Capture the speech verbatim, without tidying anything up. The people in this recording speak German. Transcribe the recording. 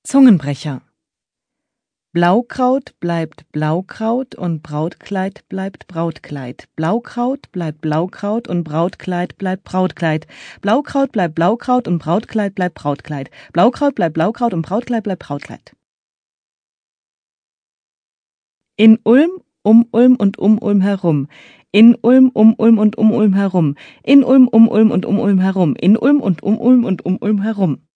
Zungenbrecher. Blaukraut bleibt Blaukraut und Brautkleid bleibt Brautkleid. Blaukraut bleibt Blaukraut und Brautkleid bleibt Brautkleid. Blaukraut bleibt Blaukraut und Brautkleid bleibt Brautkleid. Blaukraut bleibt Blaukraut und Brautkleid bleibt Brautkleid. In Ulm, um Ulm und um Ulm herum. In Ulm, um Ulm und um Ulm herum. In Ulm, um Ulm und um Ulm herum. In Ulm und um Ulm und um Ulm herum.